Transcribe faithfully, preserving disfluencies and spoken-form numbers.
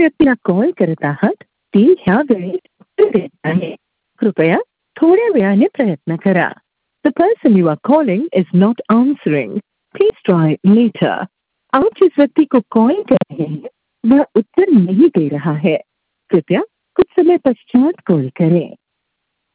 व्यक्ती कॉल करत आहात ती ह्या वेळेत उत्तर देत आहे. कृपया थोड्या वेळाने प्रयत्न करा. The person you are calling is not answering. Please try later. आप जिस व्यक्ति को कॉल कर रहे हैं वह उत्तर नहीं दे रहा है. कृपया कुछ समय पश्चात कॉल करें.